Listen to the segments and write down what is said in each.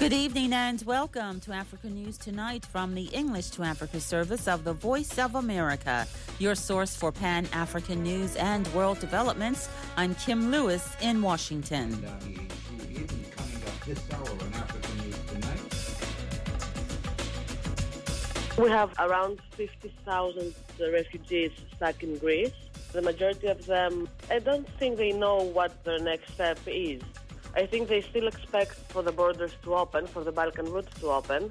Good evening and welcome to Africa News Tonight from the English to Africa service of the Voice of America, your source for Pan-African news and world developments. I'm Kim Lewis in Washington. Coming up this hour on Africa News Tonight. We have around 50,000 refugees stuck in Greece. The majority of them, I don't think they know what their next step is. I think they still expect for the borders to open, for the Balkan route to open.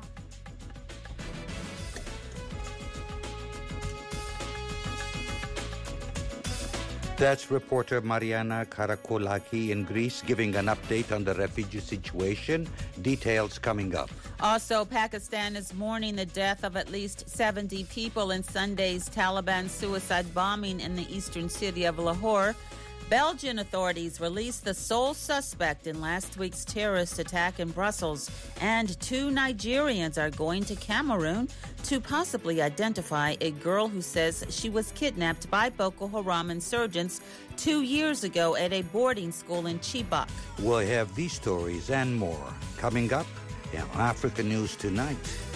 That's reporter Mariana Karakolaki in Greece giving an update on the refugee situation. Details coming up. Also, Pakistan is mourning the death of at least 70 people in Sunday's Taliban suicide bombing in the eastern city of Lahore. Belgian authorities released the sole suspect in last week's terrorist attack in Brussels, and 2 Nigerians are going to Cameroon to possibly identify a girl who says she was kidnapped by Boko Haram insurgents 2 years ago at a boarding school in Chibok. We'll have these stories and more coming up in Africa News Tonight.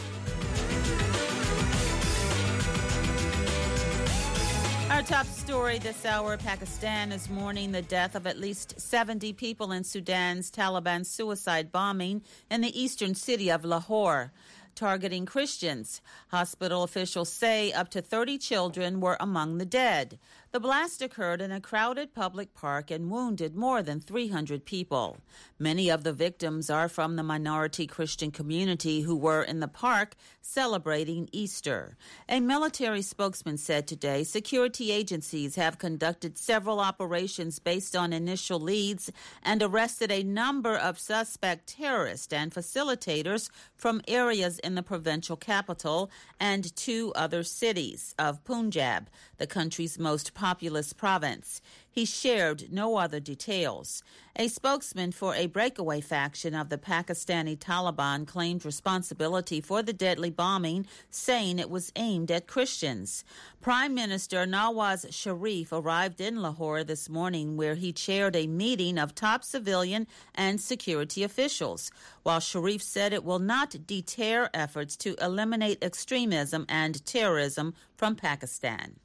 Our top story this hour, Pakistan is mourning the death of at least 70 people in Sudan's Taliban suicide bombing in the eastern city of Lahore, targeting Christians. Hospital officials say up to 30 children were among the dead. The blast occurred in a crowded public park and wounded more than 300 people. Many of the victims are from the minority Christian community who were in the park celebrating Easter. A military spokesman said today security agencies have conducted several operations based on initial leads and arrested a number of suspect terrorists and facilitators from areas in the provincial capital and 2 other cities of Punjab, the country's most populous province. He shared no other details. A spokesman for a breakaway faction of the Pakistani Taliban claimed responsibility for the deadly bombing, saying it was aimed at Christians. Prime Minister Nawaz Sharif arrived in Lahore this morning, where he chaired a meeting of top civilian and security officials, while Sharif said it will not deter efforts to eliminate extremism and terrorism from Pakistan.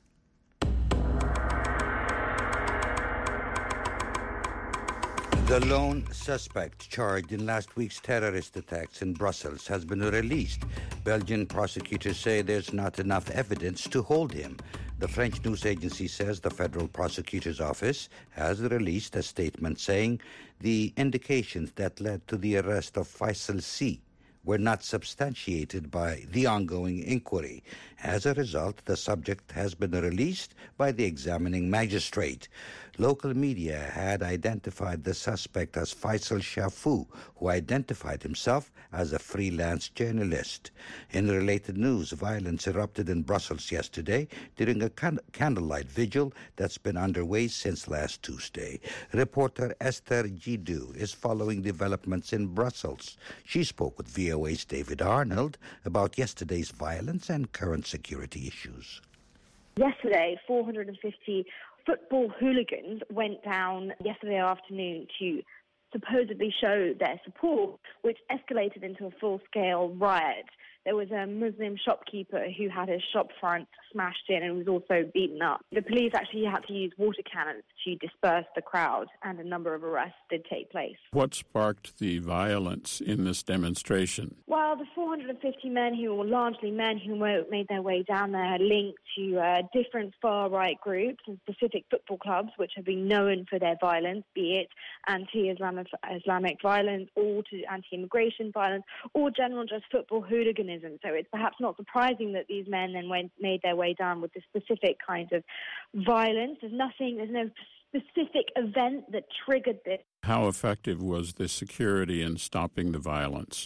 The lone suspect charged in last week's terrorist attacks in Brussels has been released. Belgian prosecutors say there's not enough evidence to hold him. The French news agency says the federal prosecutor's office has released a statement saying the indications that led to the arrest of Faisal C were not substantiated by the ongoing inquiry. As a result, the subject has been released by the examining magistrate. Local media had identified the suspect as Faisal Shafu, who identified himself as a freelance journalist. In related news, violence erupted in Brussels yesterday during a candlelight vigil that's been underway since last Tuesday. Reporter Esther Gidou is following developments in Brussels. She spoke with VOA's David Arnold about yesterday's violence and current security issues. Yesterday, 450 football hooligans went down yesterday afternoon to supposedly show their support, which escalated into a full-scale riot. There was a Muslim shopkeeper who had his shop front smashed in and was also beaten up. The police actually had to use water cannons to disperse the crowd, and a number of arrests did take place. What sparked the violence in this demonstration? Well, the 450 men who were largely men who made their way down there linked to different far-right groups and specific football clubs which have been known for their violence, be it anti-Islamic violence or to anti-immigration violence or general just football hooliganism. So it's perhaps not surprising that these men then made their way down with this specific kind of violence. There's no specific event that triggered this. How effective was the security in stopping the violence?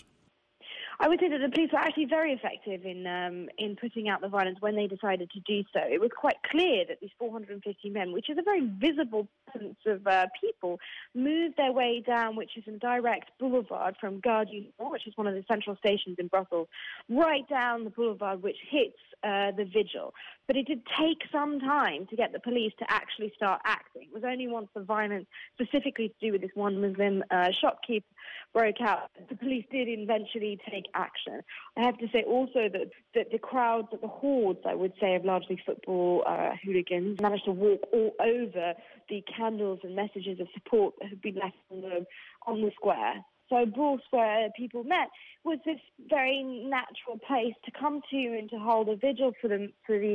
I would say that the police were actually very effective in putting out the violence when they decided to do so. It was quite clear that these 450 men, which is a very visible presence of people, moved their way down, which is a direct boulevard from Gare du Nord, which is one of the central stations in Brussels, right down the boulevard, which hits the vigil. But it did take some time to get the police to actually start acting. It was only once the violence, specifically to do with this one Muslim shopkeeper, broke out, the police did eventually take action. I have to say also that the crowds, that the hordes, I would say, of largely football hooligans managed to walk all over the candles and messages of support that had been left on the square. So Bull Square, people met, was this very natural place to come to and to hold a vigil for the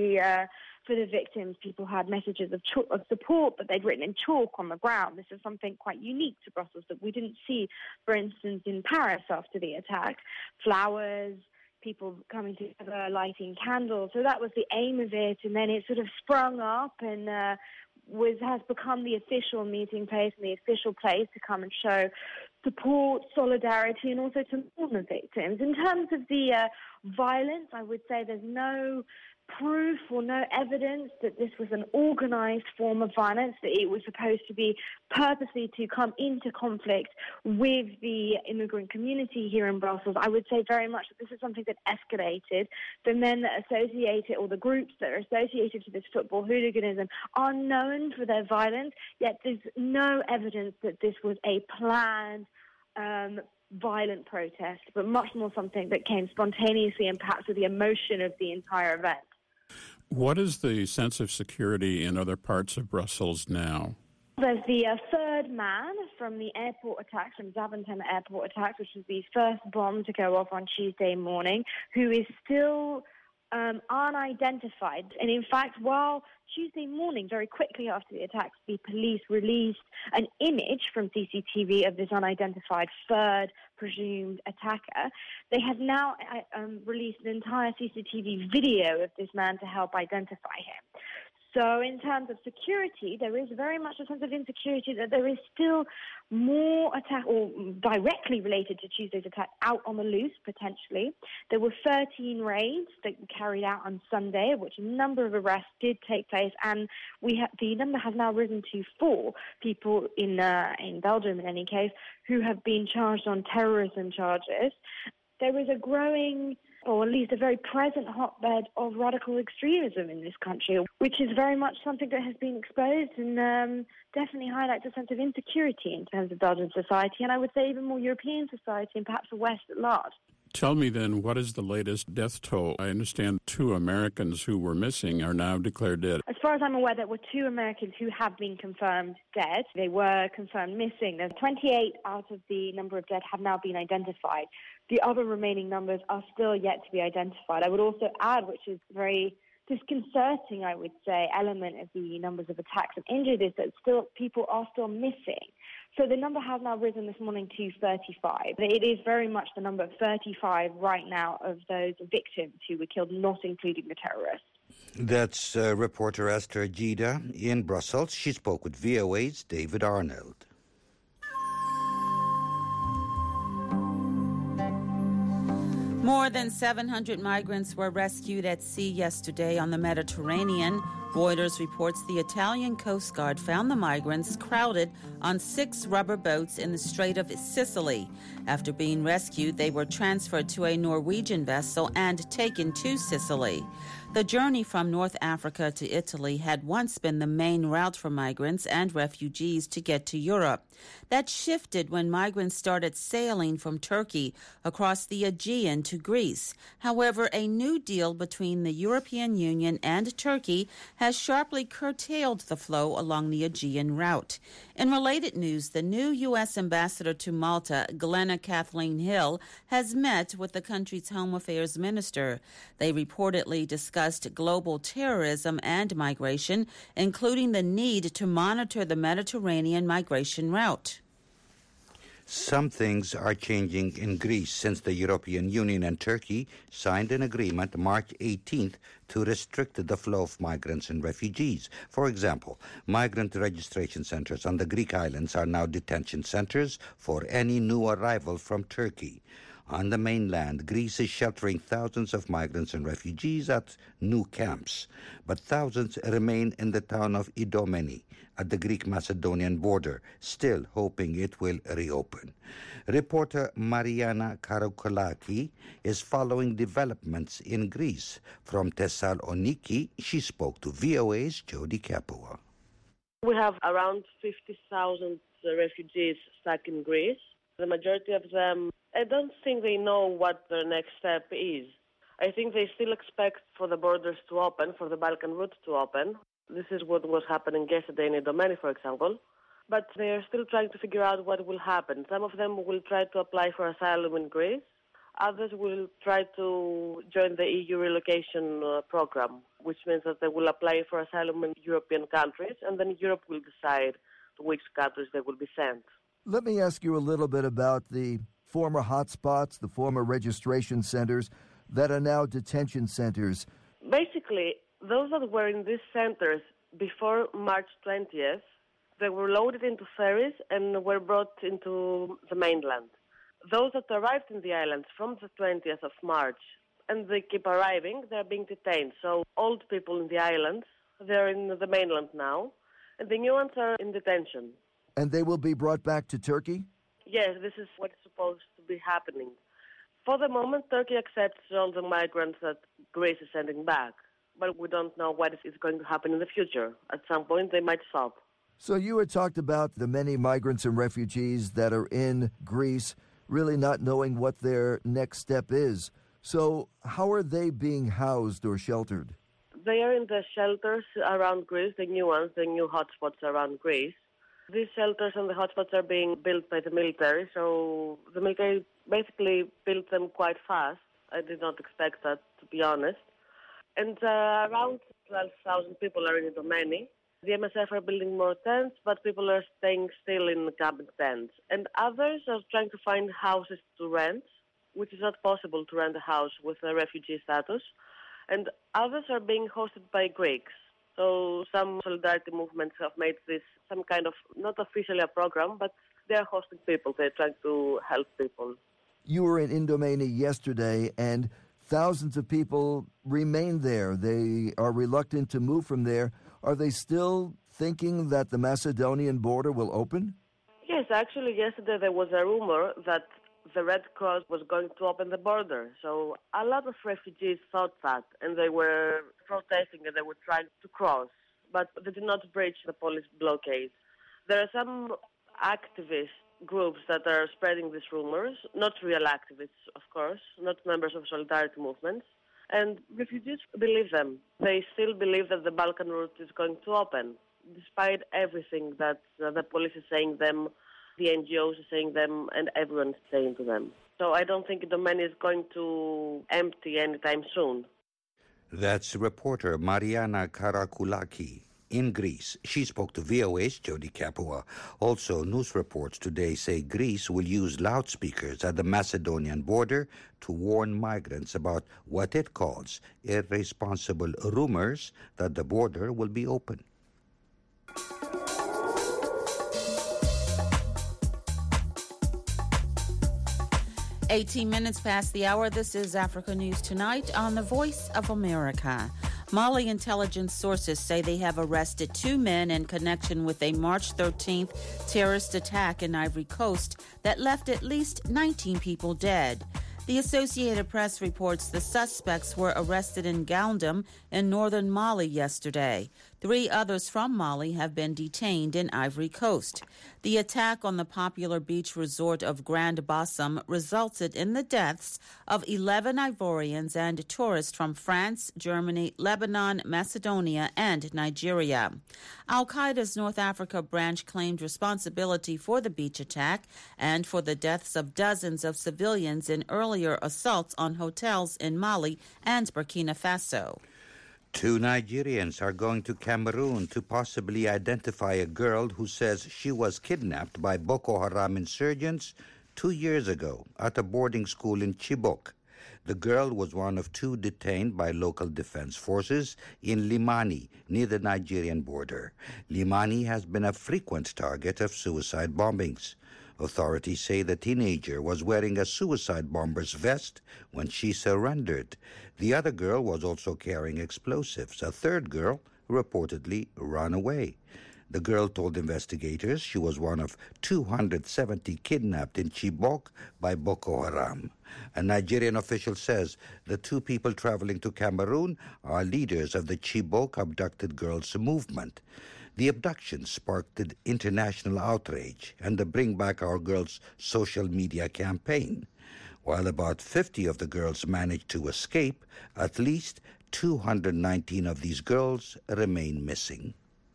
victims. People had messages of support that they'd written in chalk on the ground. This is something quite unique to Brussels that we didn't see, for instance, in Paris after the attack. Flowers, people coming together, lighting candles. So that was the aim of it, and then it sort of sprung up and has become the official meeting place and the official place to come and show support, solidarity, and also to mourn the victims. In terms of the violence, I would say there's no proof or no evidence that this was an organised form of violence, that it was supposed to be purposely to come into conflict with the immigrant community here in Brussels. I would say very much that this is something that escalated. The men that associate it, or the groups that are associated to this football hooliganism, are known for their violence, yet there's no evidence that this was a planned violent protest, but much more something that came spontaneously and perhaps with the emotion of the entire event. What is the sense of security in other parts of Brussels now? There's the third man from the airport attacks, from Zaventem airport attacks, which was the first bomb to go off on Tuesday morning, who is still unidentified. And in fact, while Tuesday morning, very quickly after the attacks, the police released an image from CCTV of this unidentified third presumed attacker, they have now released an entire CCTV video of this man to help identify him. So in terms of security, there is very much a sense of insecurity that there is still more attack, or directly related to Tuesday's attack, out on the loose, potentially. There were 13 raids that were carried out on Sunday, of which a number of arrests did take place, and the number has now risen to 4 people in Belgium, in any case, who have been charged on terrorism charges. There is a growing, or at least a very present hotbed of radical extremism in this country, which is very much something that has been exposed and definitely highlights a sense of insecurity in terms of Belgian society, and I would say even more European society and perhaps the West at large. Tell me then, what is the latest death toll? I understand 2 Americans who were missing are now declared dead. As far as I'm aware, there were 2 Americans who have been confirmed dead. They were confirmed missing. There's 28 out of the number of dead have now been identified. The other remaining numbers are still yet to be identified. I would also add, which is very disconcerting, I would say, element of the numbers of attacks and injured, is that people are still missing. So the number has now risen this morning to 35. It is very much the number of 35 right now of those victims who were killed, not including the terrorists. That's reporter Esther Gida in Brussels. She spoke with VOA's David Arnold. More than 700 migrants were rescued at sea yesterday on the Mediterranean. Reuters reports the Italian Coast Guard found the migrants crowded on 6 rubber boats in the Strait of Sicily. After being rescued, they were transferred to a Norwegian vessel and taken to Sicily. The journey from North Africa to Italy had once been the main route for migrants and refugees to get to Europe. That shifted when migrants started sailing from Turkey across the Aegean to Greece. However, a new deal between the European Union and Turkey has sharply curtailed the flow along the Aegean route. In related news, the new U.S. ambassador to Malta, Glenna Kathleen Hill, has met with the country's Home Affairs Minister. They reportedly discussed global terrorism and migration, including the need to monitor the Mediterranean migration route. Some things are changing in Greece since the European Union and Turkey signed an agreement March 18th to restrict the flow of migrants and refugees. For example, migrant registration centers on the Greek islands are now detention centers for any new arrival from Turkey. On the mainland, Greece is sheltering thousands of migrants and refugees at new camps, but thousands remain in the town of Idomeni at the Greek-Macedonian border, still hoping it will reopen. Reporter Mariana Karakoulaki is following developments in Greece. From Thessaloniki, she spoke to VOA's Jody Kapua. We have around 50,000 refugees stuck in Greece. The majority of them, I don't think they know what their next step is. I think they still expect for the borders to open, for the Balkan route to open. This is what was happening yesterday in Idomeni, for example. But they are still trying to figure out what will happen. Some of them will try to apply for asylum in Greece. Others will try to join the EU relocation program, which means that they will apply for asylum in European countries, and then Europe will decide to which countries they will be sent. Let me ask you a little bit about the former hotspots, the former registration centers that are now detention centers. Basically, those that were in these centers before March 20th, they were loaded into ferries and were brought into the mainland. Those that arrived in the islands from the 20th of March, and they keep arriving, they're being detained. So old people in the islands, they're in the mainland now, and the new ones are in detention. And they will be brought back to Turkey? Yes, this is what is supposed to be happening. For the moment, Turkey accepts all the migrants that Greece is sending back. But we don't know what is going to happen in the future. At some point, they might stop. So you had talked about the many migrants and refugees that are in Greece really not knowing what their next step is. So how are they being housed or sheltered? They are in the shelters around Greece, the new ones, the new hotspots around Greece. These shelters and the hotspots are being built by the military, so the military basically built them quite fast. I did not expect that, to be honest. And around 12,000 people are in Idomeni. The MSF are building more tents, but people are staying still in cabin tents. And others are trying to find houses to rent, which is not possible to rent a house with a refugee status. And others are being hosted by Greeks. So some solidarity movements have made this some kind of, not officially a program, but they are hosting people. They're trying to help people. You were in Idomeni yesterday, and thousands of people remain there. They are reluctant to move from there. Are they still thinking that the Macedonian border will open? Yes, actually yesterday there was a rumor that the Red Cross was going to open the border. So a lot of refugees thought that, and they were protesting and they were trying to cross, but they did not breach the police blockade. There are some activist groups that are spreading these rumors, not real activists, of course, not members of solidarity movements, and refugees believe them. They still believe that the Balkan route is going to open, despite everything that the police is saying them, the NGOs are saying them, and everyone is saying to them. So I don't think Idomeni is going to empty anytime soon. That's reporter Mariana Karakoulaki in Greece. She spoke to VOA's Jody Kapua. Also, news reports today say Greece will use loudspeakers at the Macedonian border to warn migrants about what it calls irresponsible rumors that the border will be open. 18 minutes past the hour. This is Africa News Tonight on the Voice of America. Mali intelligence sources say they have arrested 2 men in connection with a March 13th terrorist attack in Ivory Coast that left at least 19 people dead. The Associated Press reports the suspects were arrested in Gaoundam in northern Mali yesterday. 3 others from Mali have been detained in Ivory Coast. The attack on the popular beach resort of Grand Bassam resulted in the deaths of 11 Ivorians and tourists from France, Germany, Lebanon, Macedonia, and Nigeria. Al-Qaeda's North Africa branch claimed responsibility for the beach attack and for the deaths of dozens of civilians in earlier assaults on hotels in Mali and Burkina Faso. 2 Nigerians are going to Cameroon to possibly identify a girl who says she was kidnapped by Boko Haram insurgents 2 years ago at a boarding school in Chibok. The girl was one of 2 detained by local defense forces in Limani, near the Nigerian border. Limani has been a frequent target of suicide bombings. Authorities say the teenager was wearing a suicide bomber's vest when she surrendered. The other girl was also carrying explosives. A third girl reportedly ran away. The girl told investigators she was one of 270 kidnapped in Chibok by Boko Haram. A Nigerian official says the two people traveling to Cameroon are leaders of the Chibok Abducted Girls movement. The abduction sparked international outrage and the Bring Back Our Girls social media campaign. While about 50 of the girls managed to escape, at least 219 of these girls remain missing.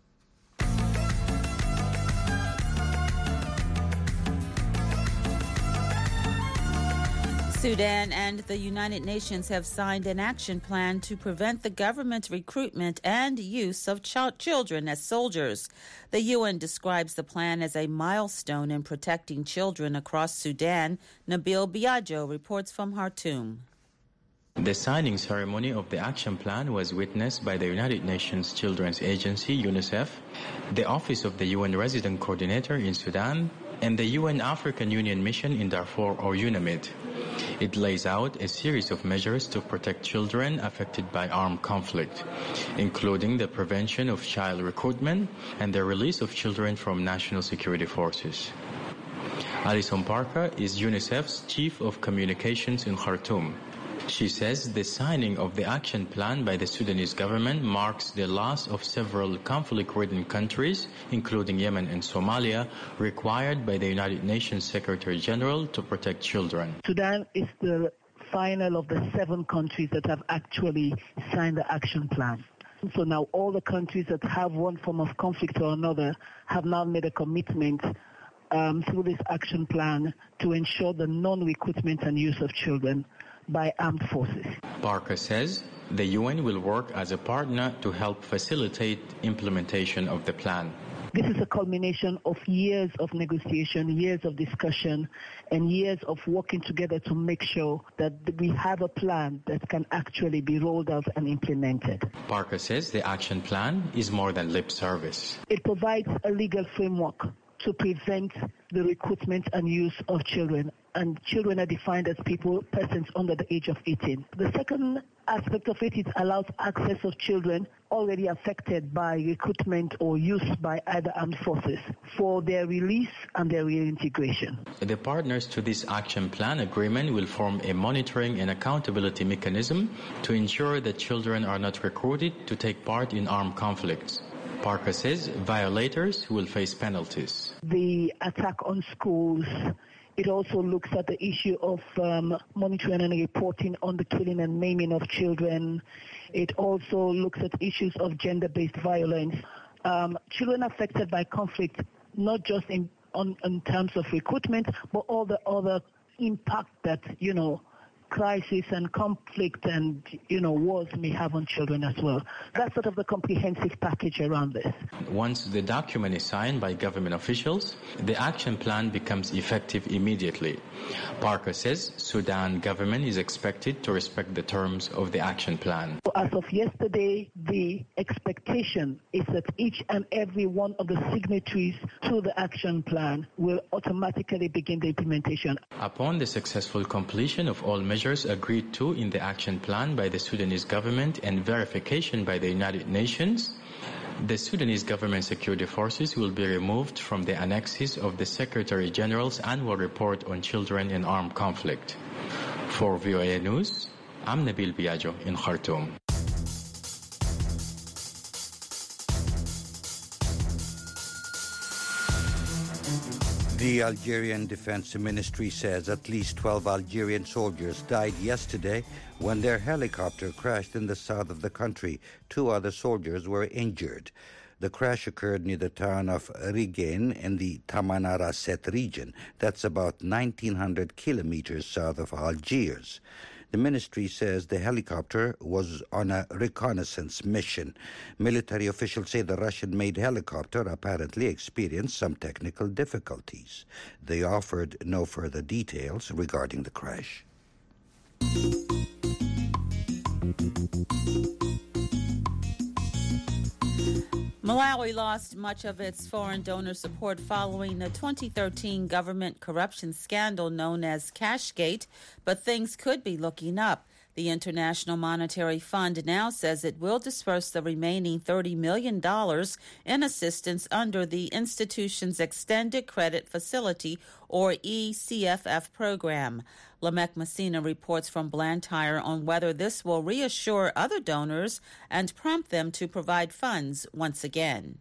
Sudan and the United Nations have signed an action plan to prevent the government's recruitment and use of children as soldiers. The UN describes the plan as a milestone in protecting children across Sudan. Nabil Biagio reports from Khartoum. The signing ceremony of the action plan was witnessed by the United Nations Children's Agency, UNICEF, the Office of the UN Resident Coordinator in Sudan, and the UN African Union Mission in Darfur, or UNAMID. It lays out a series of measures to protect children affected by armed conflict, including the prevention of child recruitment and the release of children from national security forces. Alison Parker is UNICEF's Chief of Communications in Khartoum. She says the signing of the action plan by the Sudanese government marks the loss of several conflict-ridden countries, including Yemen and Somalia, required by the United Nations Secretary General to protect children. Sudan is the final of the 7 countries that have actually signed the action plan. So now all the countries that have one form of conflict or another have now made a commitment through this action plan to ensure the non-recruitment and use of children by armed forces. Parker says the UN will work as a partner to help facilitate implementation of the plan. This is a culmination of years of negotiation, years of discussion, and years of working together to make sure that we have a plan that can actually be rolled out and implemented. Parker says the action plan is more than lip service. It provides a legal framework to prevent the recruitment and use of children. And children are defined as persons under the age of 18. The second aspect of it allows access of children already affected by recruitment or use by either armed forces for their release and their reintegration. The partners to this action plan agreement will form a monitoring and accountability mechanism to ensure that children are not recruited to take part in armed conflicts. Parker says violators will face penalties. The attack on schools, it also looks at the issue of monitoring and reporting on the killing and maiming of children. It also looks at issues of gender-based violence. Children affected by conflict, not just in terms of recruitment, but all the other impact that, crisis and conflict and, wars may have on children as well. That's sort of the comprehensive package around this. Once the document is signed by government officials, the action plan becomes effective immediately. Parker says Sudan government is expected to respect the terms of the action plan. As of yesterday, the expectation is that each and every one of the signatories to the action plan will automatically begin the implementation. Upon the successful completion of all measures agreed to in the action plan by the Sudanese government and verification by the United Nations, the Sudanese government security forces will be removed from the annexes of the Secretary General's annual report on children in armed conflict. For VOA News, I'm Nabil Biagio in Khartoum. The Algerian Defense Ministry says at least 12 Algerian soldiers died yesterday when their helicopter crashed in the south of the country. 2 other soldiers were injured. The crash occurred near the town of Rigain in the Tamanrasset region. That's about 1,900 kilometers south of Algiers. The ministry says the helicopter was on a reconnaissance mission. Military officials say the Russian-made helicopter apparently experienced some technical difficulties. They offered no further details regarding the crash. Malawi lost much of its foreign donor support following the 2013 government corruption scandal known as Cashgate, but things could be looking up. The International Monetary Fund now says it will disperse the remaining $30 million in assistance under the institution's Extended Credit Facility, or ECFF program. Lamek Messina reports from Blantyre on whether this will reassure other donors and prompt them to provide funds once again.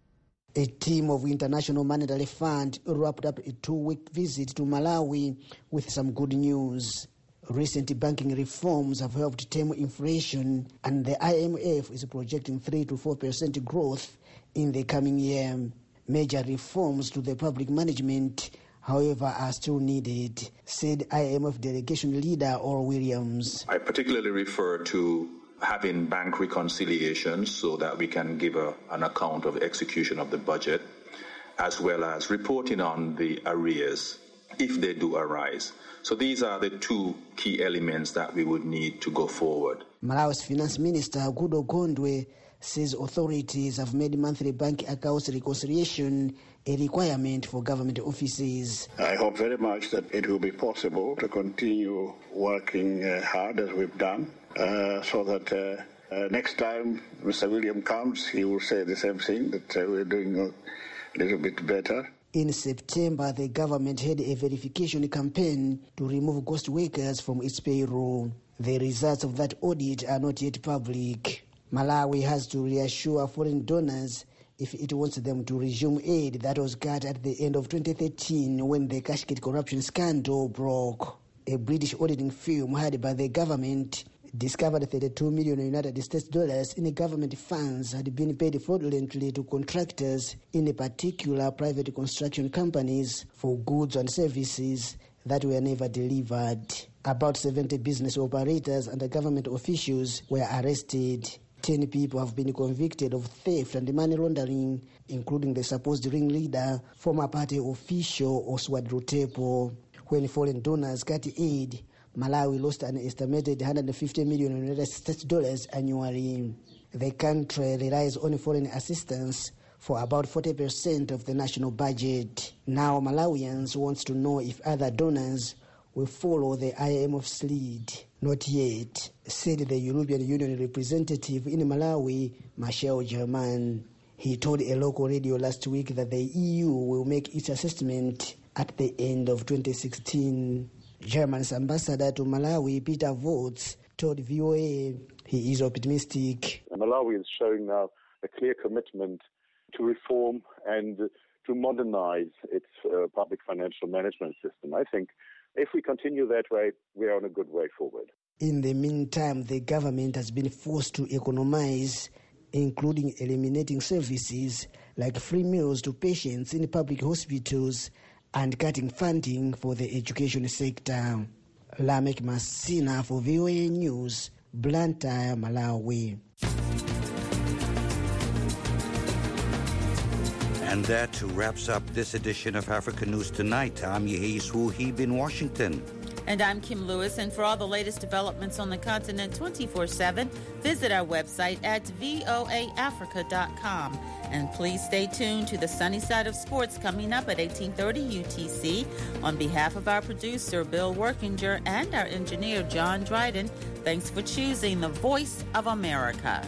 A team of International Monetary Fund wrapped up a 2-week visit to Malawi with some good news. Recent banking reforms have helped tame inflation, and the IMF is projecting 3 to 4% growth in the coming year. Major reforms to the public management, however, are still needed, said IMF delegation leader Orr Williams. I particularly refer to having bank reconciliations so that we can give an account of execution of the budget, as well as reporting on the arrears if they do arise. So these are the two key elements that we would need to go forward. Malawi's Finance Minister Guido Gondwe says authorities have made monthly bank accounts reconciliation a requirement for government offices. I hope very much that it will be possible to continue working hard as we've done, so that next time Mr. William comes, he will say the same thing, that we're doing a little bit better. In September, the government had a verification campaign to remove ghost workers from its payroll. The results of that audit are not yet public. Malawi has to reassure foreign donors if it wants them to resume aid that was cut at the end of 2013 when the Cashgate corruption scandal broke. A British auditing firm hired by the government discovered $32 million United States dollars in government funds had been paid fraudulently to contractors, in particular private construction companies, for goods and services that were never delivered. About 70 business operators and government officials were arrested. 10 people have been convicted of theft and money laundering, including the supposed ringleader, former party official Oswald Rutepo. When foreign donors cut aid, Malawi lost an estimated $150 million United States dollars annually. The country relies on foreign assistance for about 40% of the national budget. Now Malawians want to know if other donors will follow the IMF's lead. Not yet, said the European Union representative in Malawi, Michel German. He told a local radio last week that the EU will make its assessment at the end of 2016. Germany's ambassador to Malawi, Peter Voets, told VOA he is optimistic. Malawi is showing now a clear commitment to reform and to modernize its public financial management system. I think if we continue that way, we are on a good way forward. In the meantime, the government has been forced to economize, including eliminating services like free meals to patients in public hospitals and cutting funding for the education sector. Lamek Messina for VOA News, Blantyre, Malawi. And that wraps up this edition of Africa News Tonight. I'm Yehis Wuhib in Washington. And I'm Kim Lewis. And for all the latest developments on the continent 24/7, visit our website at voaafrica.com. And please stay tuned to the Sunny Side of Sports coming up at 1830 UTC. On behalf of our producer, Bill Workinger, and our engineer, John Dryden, thanks for choosing the Voice of America.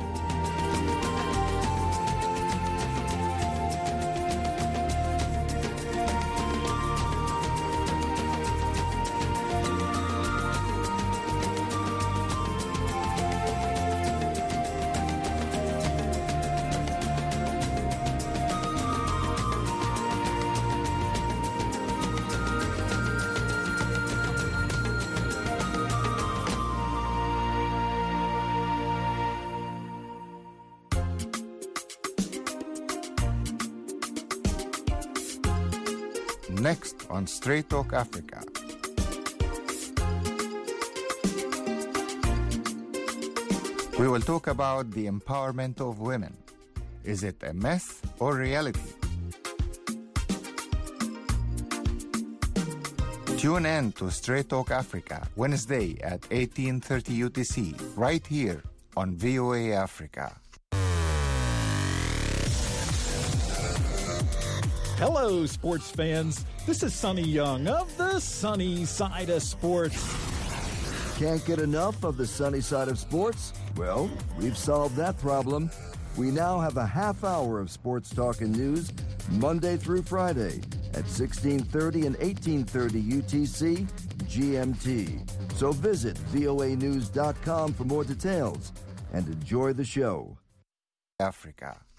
Next on Straight Talk Africa. We will talk about the empowerment of women. Is it a myth or reality? Tune in to Straight Talk Africa Wednesday at 1830 UTC right here on VOA Africa. Hello, sports fans. This is Sonny Young of the Sunny Side of Sports. Can't get enough of the sunny side of sports? Well, we've solved that problem. We now have a half hour of sports talk and news Monday through Friday at 1630 and 1830 UTC GMT. So visit voanews.com for more details and enjoy the show. Africa.